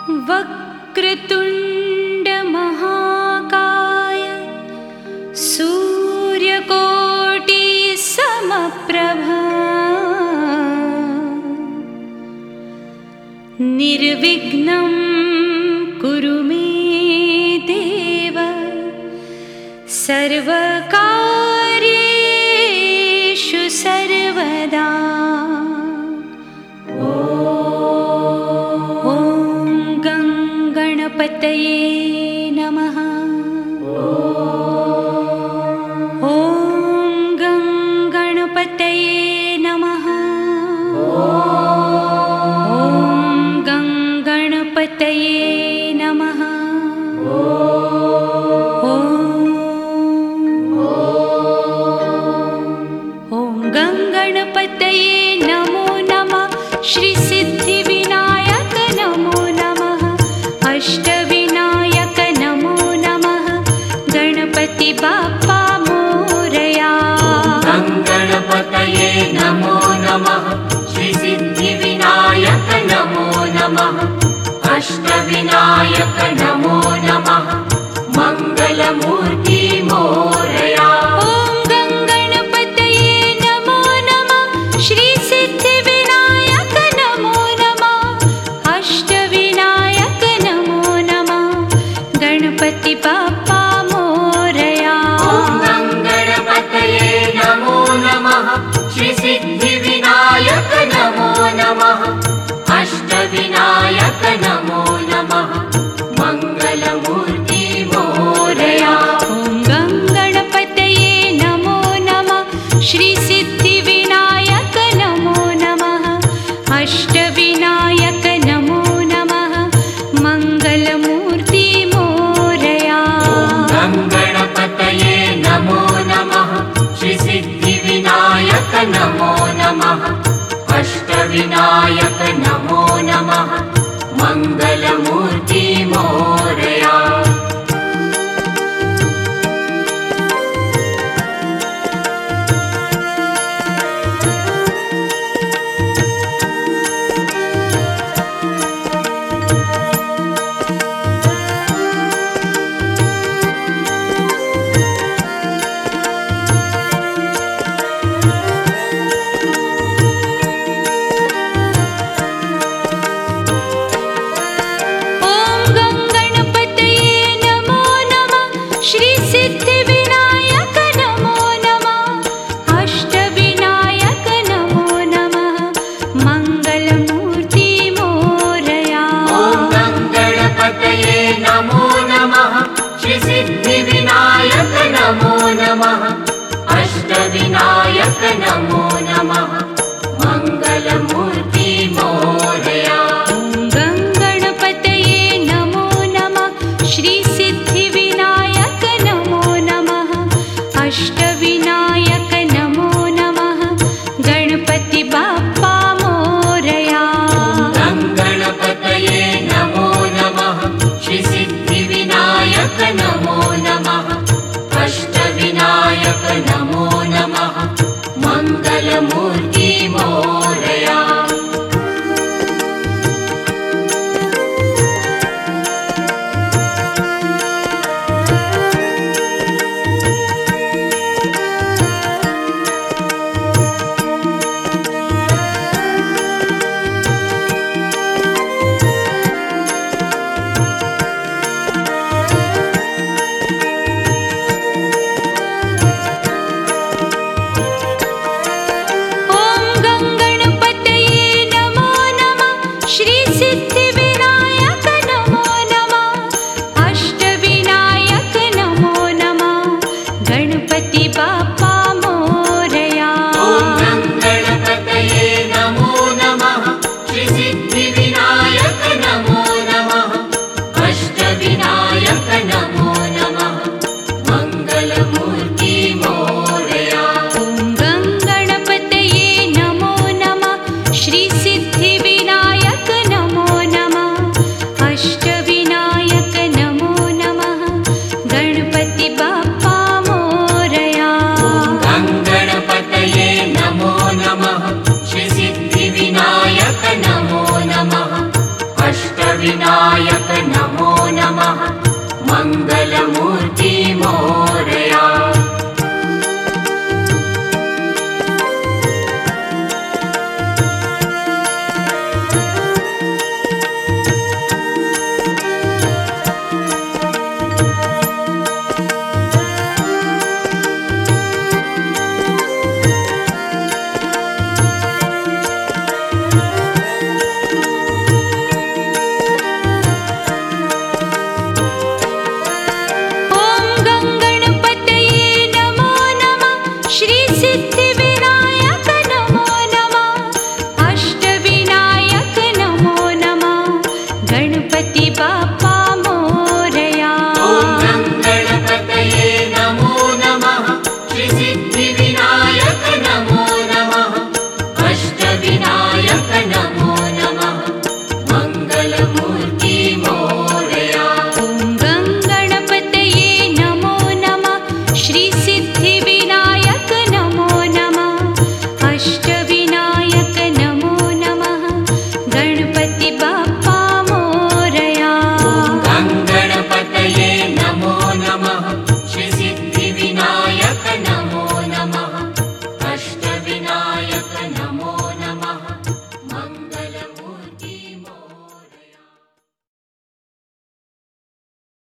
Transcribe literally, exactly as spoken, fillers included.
वक्रतुण्ड महाकाय सूर्यकोटि समप्रभा निर्विघ्नं कुरु मे देव सर्वकार्येषु सर्वदा। ॐ गणपतये नमः। ॐ गणपतये नमः। ॐ गणपतये नमः। गणपतये नमो नमः। श्री सिद्धिविनायक नमो नमः। अष्टविनायक नमो नमः। गणपति बाप्पा मोरया। गणपतये नमो नमः। श्री सिद्धिविनायक नमो नमः। अष्टविनायक नमो नमः। मंगलमूर्ति मोरया। श्री सिद्धिविनायक नमो नमः। अष्टविनायक नमो नमः। गणपति बाप्पा मोरया। गणपतये नमो नमः। श्री सिद्धिविनायक नमो नमः। अष्टविनायक नमो नमः। मंगलमूर्ति मोरया। ॐ गणपतये नमो नमः। श्री सिद्धिविनायक नमो नमः। अष्टविनायक नमो नमः। मंगलमूर्ति मोरया। गणपतये नमो नमः। श्री सिद्धिविनायक नमो नमः। अष्टविनायक नमो नमः। मंगलमूर्ति मोरया। अष्टविनायक नमो नमः।